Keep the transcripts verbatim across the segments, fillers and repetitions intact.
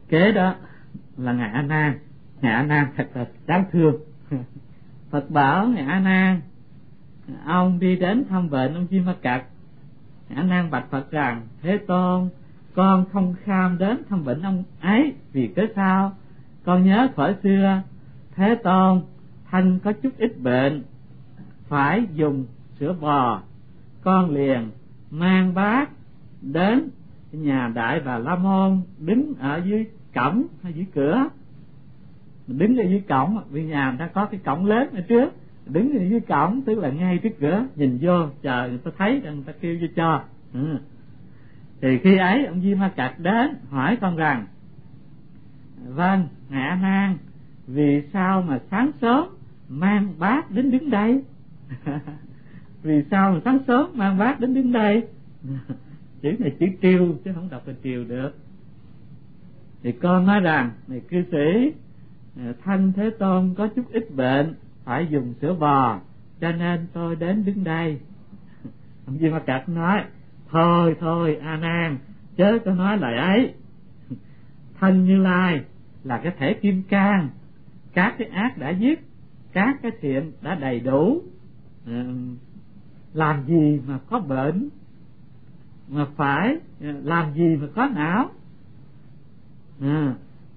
Kế đó là ngài A Nan. Ngài A Nan thật là đáng thương. Phật bảo ngài A Nan, ông đi đến thăm bệnh ông Di Ma Cật. Ngài A Nan bạch Phật rằng: Thế Tôn, con không kham đến thăm bệnh ông ấy, vì cớ sao? Con nhớ thuở xưa Thế Tôn thân có chút ít bệnh, phải dùng sữa bò, con liền mang bát đến nhà Đại Bà La Môn, đứng ở dưới cổng hay dưới cửa. Mình đứng ở dưới cổng, vì nhà người ta có cái cổng lớn ở trước, đứng ở dưới cổng tức là ngay trước cửa, nhìn vô chờ người ta thấy, người ta kêu vô cho. Ừ. Thì khi ấy ông Di Ma Cật đến hỏi con rằng: Vâng, ngài A Nan, vì sao mà sáng sớm mang bát đến đứng đây? Vì sao mà sáng sớm mang bát đến đứng đây? Chữ này chữ triều chứ không đọc là triều được. Thì con nói rằng: Này cư sĩ, thân Thế Tôn có chút ít bệnh, phải dùng sữa bò, cho nên tôi đến đứng đây. Ông Di Ma Cật nói: Thôi thôi A Nan, chớ có nói lời ấy. Thân Như Lai là cái thể kim cang, các cái ác đã dứt, các cái thiện đã đầy đủ, à, làm gì mà có bệnh, mà phải làm gì mà có não. À,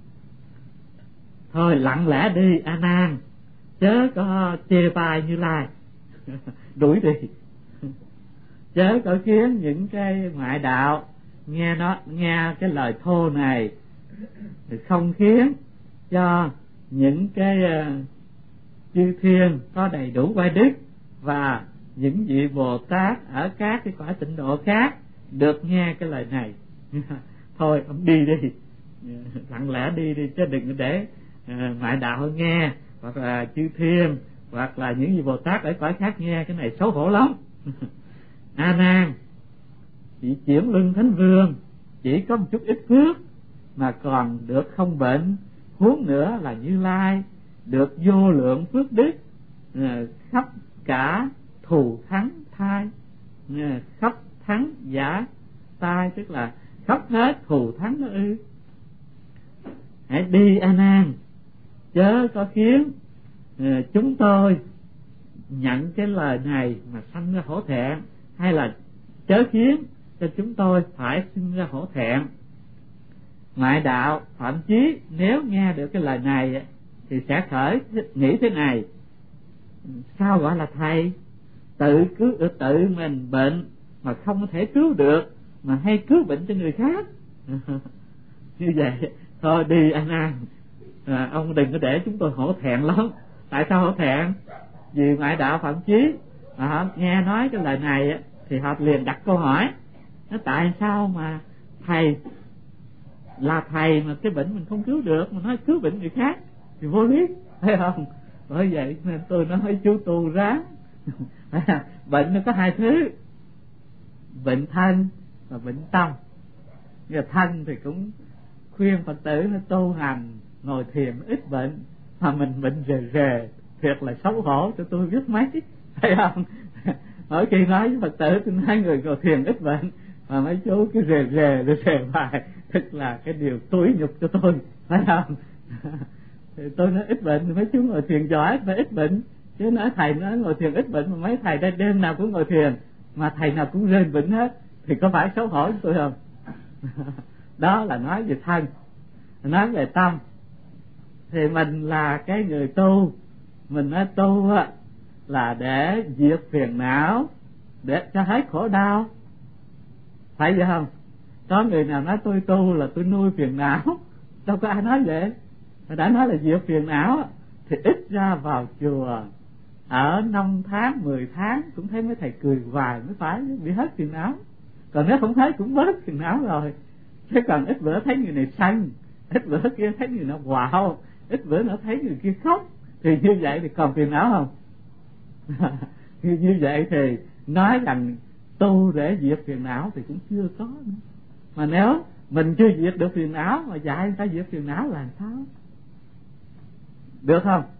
thôi lặng lẽ đi A Nan, chớ có chê bai Như Lai. Đuổi đi, chớ có khiến những cái ngoại đạo nghe nó nghe cái lời thô này, không khiến cho những cái uh, chư thiên có đầy đủ oai đức và những vị Bồ Tát ở các cái cõi tịnh độ khác được nghe cái lời này. Thôi ông đi đi, lặng lẽ đi đi, chứ đừng để uh, ngoại đạo nghe, hoặc là chư thiên, hoặc là những vị Bồ Tát ở cõi khác nghe cái này xấu hổ lắm. A Nan, chỉ chuyển luân thánh vương chỉ có một chút ít phước mà còn được không bệnh, huống nữa là Như Lai được vô lượng phước đức, khắp cả thù thắng thai, khắp thắng giả tai, tức là khắp hết thù thắng đó ư. Hãy đi A Nan, chớ có khiến chúng tôi nhận cái lời này mà sanh ra hổ thẹn, hay là chớ khiến cho chúng tôi phải sinh ra hổ thẹn. Ngoại đạo thậm chí nếu nghe được cái lời này thì sẽ khởi nghĩ thế này: sao gọi là thầy, tự cứ tự mình bệnh mà không thể cứu được, mà hay cứu bệnh cho người khác. Như vậy thôi đi A Nan, à, ông đừng có để chúng tôi hổ thẹn lắm. Tại sao hổ thẹn? Vì ngoại đạo thậm chí à, nghe nói cái lời này thì họ liền đặt câu hỏi: nó tại sao mà thầy là thầy mà cái bệnh mình không cứu được, mà nói cứu bệnh người khác thì vô lý, thấy không? Bởi vậy nên tôi nói chú tu ráng. Bệnh nó có hai thứ: bệnh thân và bệnh tâm. Người thân thì cũng khuyên Phật tử nó tu hành ngồi thiền ít bệnh, mà mình bệnh rề rề thiệt là xấu hổ cho tôi biết mấy, thấy không? Mỗi khi nói với Phật tử tôi nói người ngồi thiền ít bệnh, mà mấy chú cứ rề rề rề rề hoài, tức là cái điều tủi nhục cho tôi, phải không? Thì tôi nói ít bệnh, mấy chú ngồi thiền giỏi phải ít bệnh, chứ nói thầy nói ngồi thiền ít bệnh mà mấy thầy đây đêm nào cũng ngồi thiền mà thầy nào cũng rên bệnh hết, thì có phải xấu hổ với tôi không? Đó là nói về thân. Nói về tâm thì mình là cái người tu, mình nói tu á là để diệt phiền não, để cho hết khổ đau, phải vậy không? Có người nào nói tôi tu là tôi nuôi phiền não, đâu có ai nói vậy. Mà đã nói là diệt phiền não thì ít ra vào chùa ở năm tháng mười tháng cũng thấy mấy thầy cười hoài mới phải, bị hết phiền não. Còn nếu không thấy cũng bớt phiền não rồi. Chứ còn ít bữa thấy người này sân, ít bữa kia thấy người nào quạo, ít bữa nữa thấy người kia khóc, thì như vậy thì còn phiền não không? như, như vậy thì nói rằng tu để diệt phiền não thì cũng chưa có nữa. Mà nếu mình chưa diệt được phiền não mà dạy người ta diệt phiền não là sao? Được không?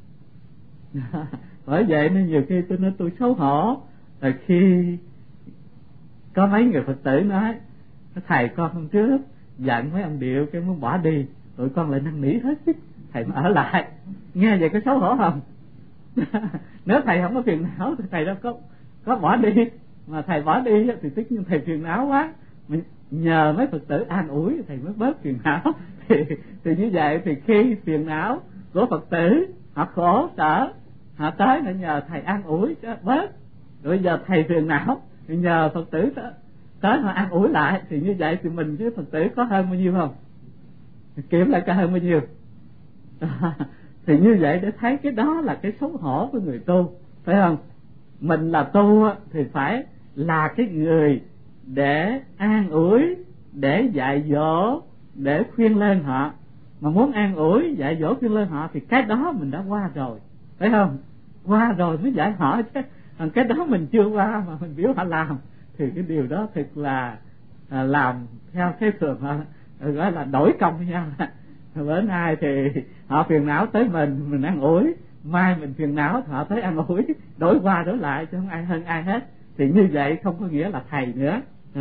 Bởi vậy nên nhiều khi tôi nói tôi xấu hổ là khi có mấy người Phật tử nói: thầy con hôm trước giận mấy ông điệu cái muốn bỏ đi, tụi con lại năn nỉ hết sức thầy mà ở lại. Nghe vậy có xấu hổ không? Nếu thầy không có phiền não thì thầy đâu có có bỏ đi, mà thầy bỏ đi thì tất nhiên thầy phiền não quá. Mình nhờ mấy Phật tử an ủi thầy mới bớt phiền não. thì thì như vậy thì khi phiền não của Phật tử họ khổ sở, họ tới để nhờ thầy an ủi cho bớt. Rồi giờ thầy phiền não thì nhờ Phật tử tới, tới họ an ủi lại, thì như vậy thì mình với Phật tử có hơn bao nhiêu không? Kiểm lại có hơn bao nhiêu? Thì như vậy để thấy cái đó là cái xấu hổ của người tu, phải không? Mình là tu thì phải là cái người để an ủi, để dạy dỗ, để khuyên lên họ. Mà muốn an ủi, dạy dỗ, khuyên lên họ thì cái đó mình đã qua rồi, phải không? Qua rồi mới dạy họ chứ. Còn cái đó mình chưa qua mà mình biểu họ làm thì cái điều đó thật là à, làm theo cái thường họ gọi là đổi công với nhau. Bữa nay thì họ phiền não tới mình, mình an ủi, mai mình phiền não họ tới an ủi, đổi qua đổi lại chứ không ai hơn ai hết. Thì như vậy không có nghĩa là thầy nữa.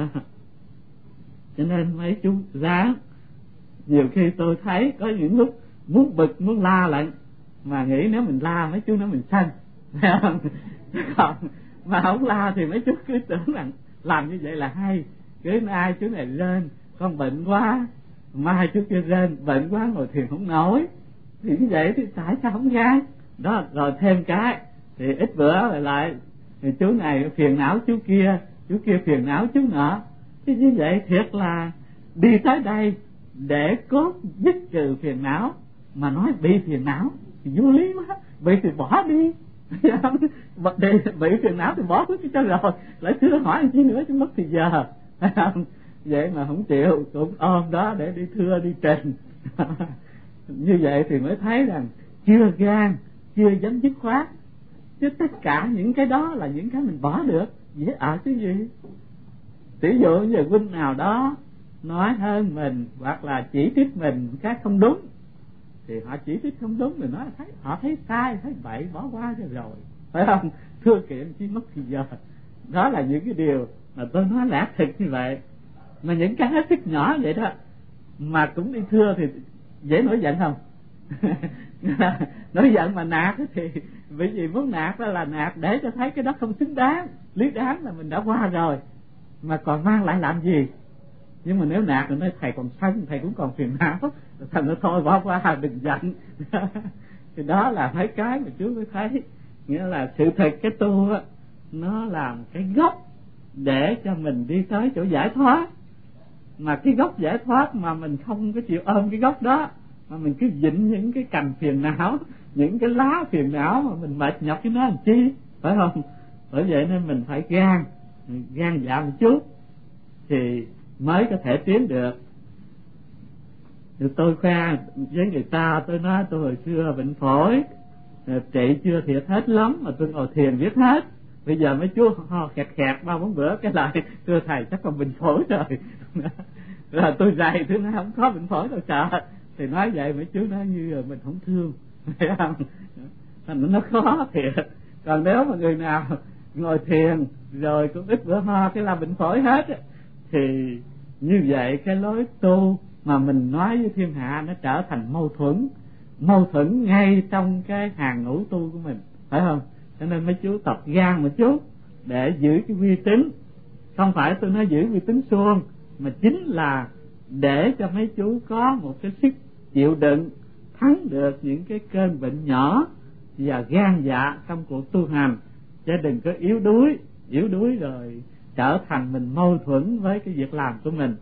Cho nên mấy chú ráng, nhiều khi tôi thấy có những lúc muốn bực muốn la lại, mà nghĩ nếu mình la mấy chú nói mình sân. Còn mà không la thì mấy chú cứ tưởng rằng làm như vậy là hay, cứ ai chú này lên con bệnh quá, mai chú kia lên bệnh quá ngồi thiền không nổi, thì như vậy thì tại sao không gan đó. Rồi thêm cái thì ít bữa lại lại thì chú này phiền não chú kia, chú kia phiền não chú nọ. Thì như vậy thiệt là đi tới đây để cốt dứt trừ phiền não, mà nói bị phiền não thì vô lý quá, bị thì bỏ đi. Bị phiền não thì bỏ cứ cho rồi, lại thưa hỏi làm chi nữa chứ mất thì giờ. Vậy mà không chịu, cũng ôm đó để đi thưa đi trình. Như vậy thì mới thấy rằng chưa gan, chưa dám dứt khoát. Chứ tất cả những cái đó là những cái mình bỏ được, dễ ở chứ gì. Ví dụ như huynh nào đó nói hơn mình hoặc là chỉ trích mình cái không đúng, thì họ chỉ trích không đúng rồi nói thấy họ thấy sai, thấy bậy, bỏ qua cho rồi, phải không? Thưa kiện chỉ mất thì giờ. Đó là những cái điều mà tôi nói lẽ thực như vậy. Mà những cái hết sức nhỏ vậy đó mà cũng đi thưa thì dễ nổi giận không? Nổi giận mà nạt thì bởi vì muốn nạt đó là nạt để cho thấy cái đó không xứng đáng, lý đáng là mình đã qua rồi, mà còn mang lại làm gì. Nhưng mà nếu nạt rồi nói thầy còn sân, thầy cũng còn phiền não, thành nó thôi bỏ qua đừng giận. Thì đó là mấy cái mà chú mới thấy, nghĩa là sự thật cái tu á, nó làm cái gốc để cho mình đi tới chỗ giải thoát. Mà cái gốc giải thoát mà mình không có chịu ôm cái gốc đó, mà mình cứ dịnh những cái cành phiền não, những cái lá phiền não mà mình mệt nhọc với nó làm chi, phải không? Bởi vậy nên mình phải gan, gan dạ một chút thì mới có thể tiến được. Thì tôi khoe với người ta, tôi nói tôi hồi xưa bệnh phổi trị chưa thiệt hết lắm mà tôi ngồi thiền biết hết. Bây giờ mấy chú ho khẹt khẹt ba bốn bữa cái lại thưa thầy chắc còn bệnh phổi rồi. Rồi tôi dạy thứ nói không có bệnh phổi đâu sợ. Thì nói vậy mấy chú nói như mình không thương, phải không? Thành nó khó thiệt. Còn nếu mà người nào ngồi thiền rồi cũng ít bữa ho cái là bệnh phổi hết, thì như vậy cái lối tu mà mình nói với thiên hạ nó trở thành mâu thuẫn, mâu thuẫn ngay trong cái hàng ngũ tu của mình, phải không? Cho nên mấy chú tập gan một chút để giữ cái uy tín. Không phải tôi nói giữ uy tín suông, mà chính là để cho mấy chú có một cái sức chịu đựng, thắng được những cái cơn bệnh nhỏ và gan dạ trong cuộc tu hành. Chứ đừng có yếu đuối, yếu đuối rồi trở thành mình mâu thuẫn với cái việc làm của mình.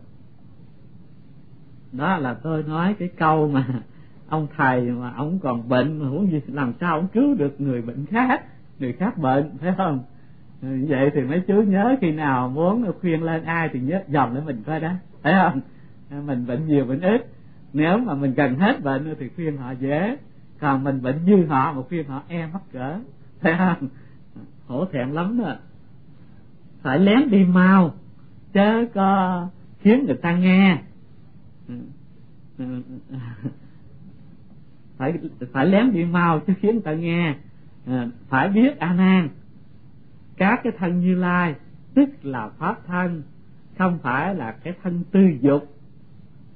Đó là tôi nói cái câu mà ông thầy mà ông còn bệnh mà huống gì làm sao ông cứu được người bệnh khác, người khác bệnh, phải không? Vậy thì mấy chú nhớ khi nào muốn khuyên lên ai thì nhớ dòm lên mình coi đó, phải không? Mình bệnh nhiều bệnh ít, nếu mà mình gần hết bệnh thì khuyên họ dễ, còn mình bệnh như họ mà khuyên họ e mắc cỡ, phải không? Hổ thẹn lắm đó. Phải lén đi mau chớ có khiến người ta nghe. Phải phải lén đi mau chứ khiến người ta nghe. Phải biết A Nan, các cái thân Như Lai tức là pháp thân, không phải là cái thân tư dục.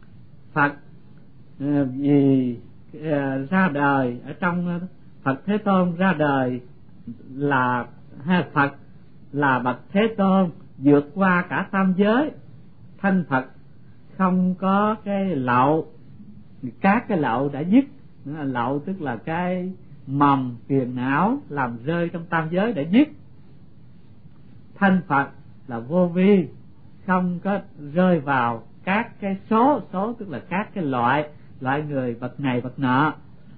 Phật vì ra đời ở trong Phật Thế Tôn ra đời là hay Phật là bậc Thế Tôn vượt qua cả tam giới, thanh Phật không có cái lậu, các cái lậu đã dứt. Lậu tức là cái mầm phiền não làm rơi trong tam giới đã dứt. Thanh Phật là vô vi, không có rơi vào các cái số, số tức là các cái loại, loại người bậc này bậc nọ.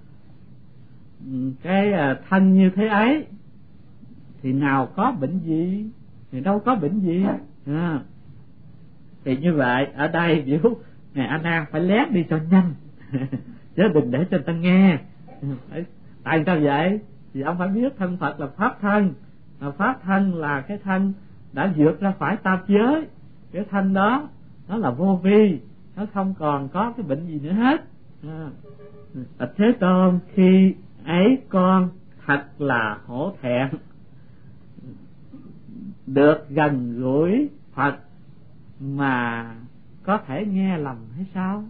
Cái thanh như thế ấy thì nào có bệnh gì, thì đâu có bệnh gì à. Thì như vậy ở đây biểu ngài A Nan phải lét đi cho nhanh chứ đừng để cho người ta nghe. Tại sao vậy? Thì ông phải biết thân Phật là pháp thân, mà pháp thân là cái thân đã vượt ra khỏi tam giới. Cái thân đó nó là vô vi, nó không còn có cái bệnh gì nữa hết à. Thế Tôn khi ấy con thật là hổ thẹn được gần gũi Phật mà có thể nghe lầm hay sao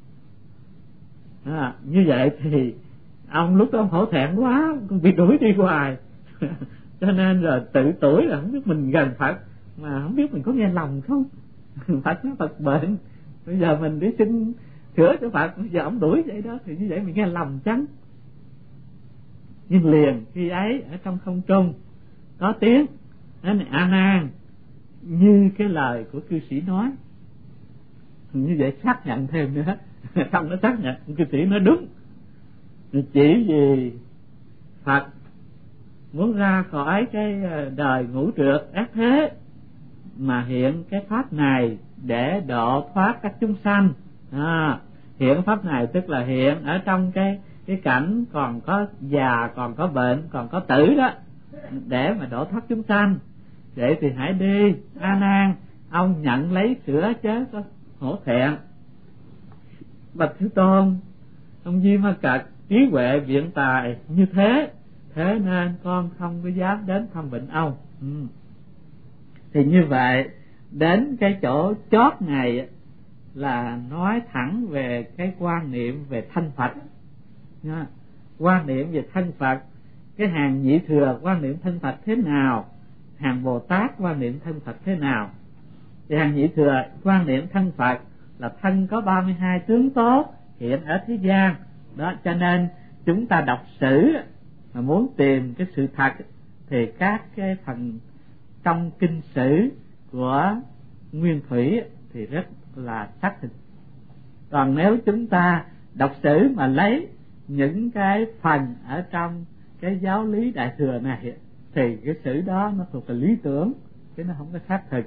à, như vậy thì ông lúc đó ông hổ thẹn quá, bị đuổi đi hoài cho nên là tự tuổi là không biết mình gần Phật mà không biết mình có nghe lầm không. Phật nói Phật bệnh, bây giờ mình đi xin chữa cho Phật, bây giờ ông đuổi vậy đó thì như vậy mình nghe lầm chăng. Nhưng liền khi ấy ở trong không trung có tiếng nói này A Nan, như cái lời của cư sĩ nói. Như vậy xác nhận thêm nữa không, nó xác nhận cư sĩ nói đúng. Chỉ vì Phật muốn ra khỏi cái đời ngũ trượt ác thế mà hiện cái pháp này để độ thoát các chúng sanh à, hiện pháp này tức là hiện ở trong cái cái cảnh còn có già, còn có bệnh, còn có tử đó, để mà độ thoát chúng sanh. Vậy thì hãy đi A Nan, ông nhận lấy sữa chứ có hổ thẹn. Bạch Thế Tôn, ông Di Ma Cật trí huệ viện tài như thế, thế nên con không có dám đến thăm bệnh ông. ừ. Thì như vậy đến cái chỗ chót này là nói thẳng về cái quan niệm về thanh Phật nha. Quan niệm về thanh Phật, cái hàng nhị thừa quan niệm thanh Phật thế nào, hàng Bồ Tát quan niệm thân Phật thế nào. Thì hàng nhị thừa quan niệm thân Phật là thân có ba mươi hai tướng tốt hiện ở thế gian đó, cho nên chúng ta đọc sử mà muốn tìm cái sự thật thì các cái phần trong kinh sử của Nguyên Thủy thì rất là xác thực. Còn nếu chúng ta đọc sử mà lấy những cái phần ở trong cái giáo lý Đại Thừa này thì cái sử đó nó thuộc về lý tưởng chứ nó không có xác thực.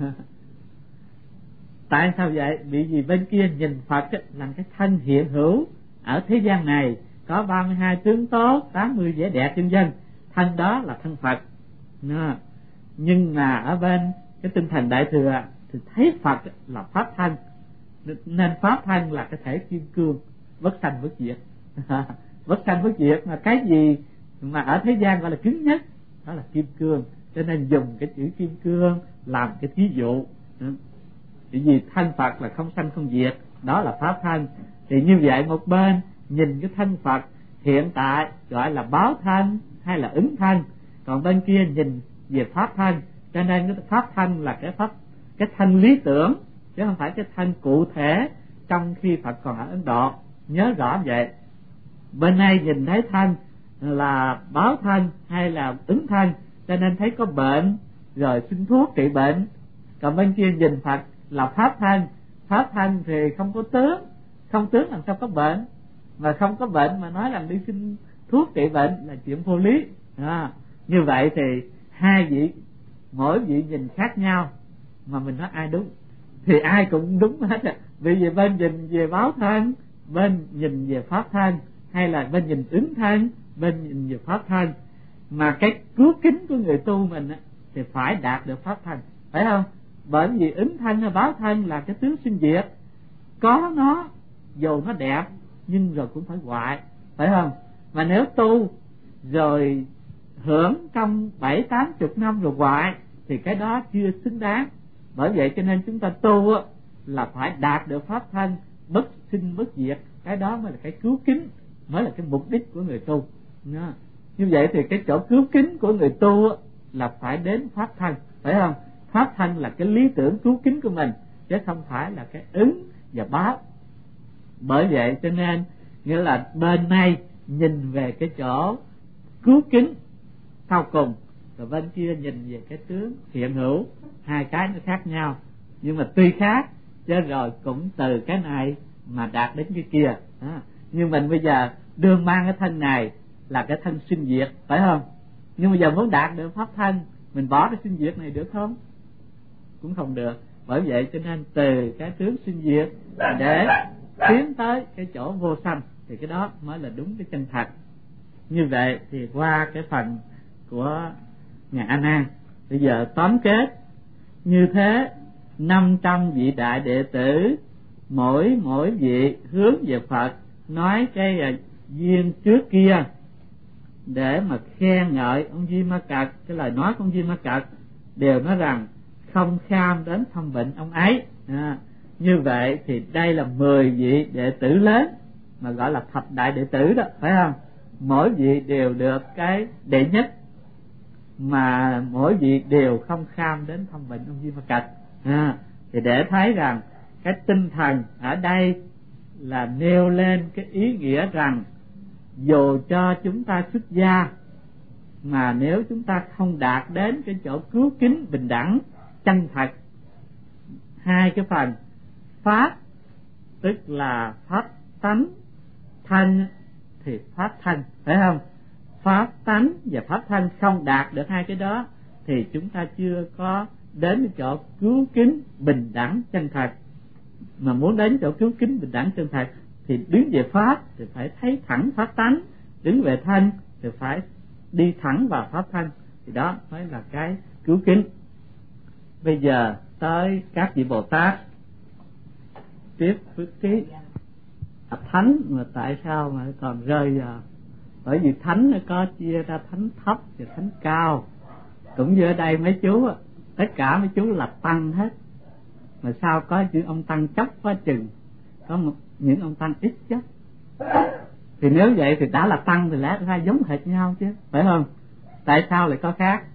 Tại sao vậy? Bởi vì bên kia nhìn Phật là cái thân hiện hữu ở thế gian này, có ba mươi hai tướng tốt, tám mươi vẻ đẹp vân vân, thân đó là thân Phật. Nhưng mà ở bên cái tinh thần Đại Thừa thì thấy Phật là pháp thân, nên pháp thân là cái thể kim cương, bất sanh bất diệt. Bất sanh bất diệt mà cái gì mà ở thế gian gọi là cứng nhất, đó là kim cương, cho nên dùng cái chữ kim cương làm cái thí dụ. Bởi vì thân Phật là không sanh không diệt, đó là pháp thân. Thì như vậy một bên nhìn cái thân Phật hiện tại gọi là báo thân hay là ứng thân, còn bên kia nhìn về pháp thân, cho nên cái pháp thân là cái pháp cái thân lý tưởng chứ không phải cái thân cụ thể trong khi Phật còn ở Ấn Độ. Nhớ rõ vậy. Bên này nhìn thấy thân là báo thân hay là ứng thân, cho nên thấy có bệnh rồi xin thuốc trị bệnh. Còn bên kia nhìn Phật là pháp thân, pháp thân thì không có tướng, không tướng làm sao có bệnh, mà không có bệnh mà nói rằng đi xin thuốc trị bệnh là chuyện vô lý. À, như vậy thì hai vị mỗi vị nhìn khác nhau, mà mình nói ai đúng thì ai cũng đúng hết. Vì vậy bên nhìn về báo thân, bên nhìn về pháp thân, hay là bên nhìn ứng thân, bên nhìn về pháp thân, mà cái cứu kính của người tu mình thì phải đạt được pháp thân, phải không? Bởi vì ứng thân hay báo thân là cái tướng sinh diệt, có nó dù nó đẹp nhưng rồi cũng phải hoại, phải không? Mà nếu tu rồi hưởng trong bảy tám chục năm rồi hoại thì cái đó chưa xứng đáng. Bởi vậy cho nên chúng ta tu là phải đạt được pháp thân bất sinh bất diệt, cái đó mới là cái cứu kính, mới là cái mục đích của người tu. Như vậy thì cái chỗ cứu kính của người tu là phải đến pháp thân, phải không? Pháp thân là cái lý tưởng cứu kính của mình, chứ không phải là cái ứng và báo. Bởi vậy cho nên nghĩa là bên này nhìn về cái chỗ cứu kính sau cùng, rồi bên kia nhìn về cái tướng hiện hữu, hai cái nó khác nhau nhưng mà tuy khác chứ rồi cũng từ cái này mà đạt đến cái kia. À, nhưng mình bây giờ đương mang cái thân này là cái thân sinh diệt, phải không? Nhưng bây giờ muốn đạt được pháp thân, mình bỏ cái sinh diệt này được không? Cũng không được. Bởi vậy cho nên từ cái tướng sinh diệt để tiến tới cái chỗ vô sanh, thì cái đó mới là đúng cái chân thật. Như vậy thì qua cái phần của ngài A Nan, bây giờ tóm kết như thế: năm trăm vị đại đệ tử, mỗi mỗi vị hướng về Phật, nói cái duyên trước kia để mà khen ngợi ông Di Ma Cật. Cái lời nói của ông Di Ma Cật đều nói rằng không kham đến thăm bệnh ông ấy. À, như vậy thì đây là mười vị đệ tử lớn mà gọi là thập đại đệ tử đó, phải không? Mỗi vị đều được cái đệ nhất, mà mỗi vị đều không kham đến thăm bệnh ông Di Ma Cật. À, thì để thấy rằng cái tinh thần ở đây là nêu lên cái ý nghĩa rằng dù cho chúng ta xuất gia, mà nếu chúng ta không đạt đến cái chỗ cứu kính bình đẳng chân thật, hai cái phần pháp tức là pháp tánh, thân thì pháp thân, phải không? Pháp tánh và pháp thân không đạt được hai cái đó thì chúng ta chưa có đến cái chỗ cứu kính bình đẳng chân thật. Mà muốn đến chỗ cứu kính bình đẳng chân thật thì đứng về pháp thì phải thấy thẳng pháp tánh, đứng về thân thì phải đi thẳng vào pháp thân, thì đó mới là cái cứu kính. Bây giờ tới các vị Bồ Tát tiếp phước ký. Thánh mà tại sao mà còn rơi vào? Bởi vì thánh nó có chia ra thánh thấp và thánh cao. Cũng như ở đây mấy chú, tất cả mấy chú là tăng hết, mà sao có chữ ông tăng chấp quá chừng, có một, những ông tăng ít chấp. Thì nếu vậy thì đã là tăng thì lẽ ra giống hệt nhau chứ, phải không? Tại sao lại có khác?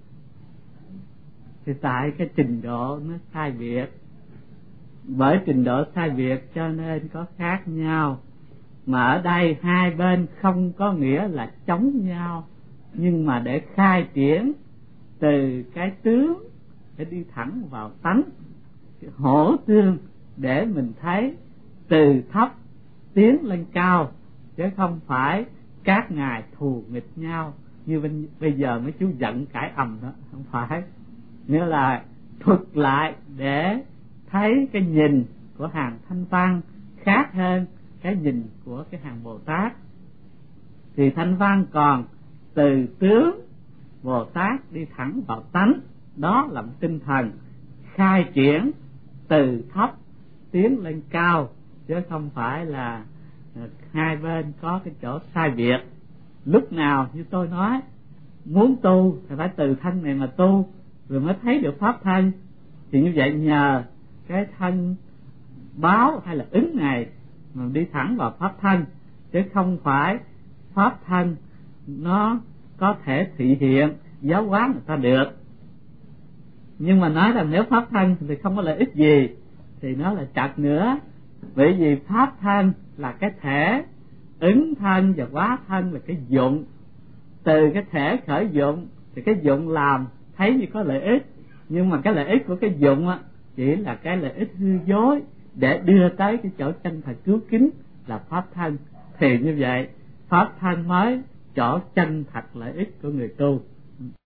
Thì tại cái trình độ nó sai biệt. Bởi trình độ sai biệt cho nên có khác nhau. Mà ở đây hai bên không có nghĩa là chống nhau, nhưng mà để khai triển từ cái tướng để đi thẳng vào tánh, hỗ tương để mình thấy từ thấp tiến lên cao, chứ không phải các ngài thù nghịch nhau như bên, bây giờ mấy chú giận cãi ầm đó, không phải. Nghĩa là thuật lại để thấy cái nhìn của hàng Thanh Văn khác hơn cái nhìn của cái hàng Bồ Tát. Thì Thanh Văn còn từ tướng, Bồ Tát đi thẳng vào tánh, đó là một tinh thần khai triển từ thấp tiến lên cao, chứ không phải là hai bên có cái chỗ sai biệt. Lúc nào như tôi nói, muốn tu thì phải từ thân này mà tu rồi mới thấy được pháp thân. Thì như vậy nhờ cái thân báo hay là ứng này mà đi thẳng vào pháp thân, chứ không phải pháp thân nó có thể thị hiện giáo hóa người ta được. Nhưng mà nói rằng nếu pháp thân thì không có lợi ích gì thì nó là chặt nữa. Bởi vì pháp thân là cái thể, ứng thân và hóa thân là cái dụng. Từ cái thể khởi dụng thì cái dụng làm thấy như có lợi ích, nhưng mà cái lợi ích của cái dụng á chỉ là cái lợi ích hư dối để đưa tới cái chỗ chân thật cứu kính là pháp thân. Thì như vậy pháp thân mới chỗ chân thật lợi ích của người tu.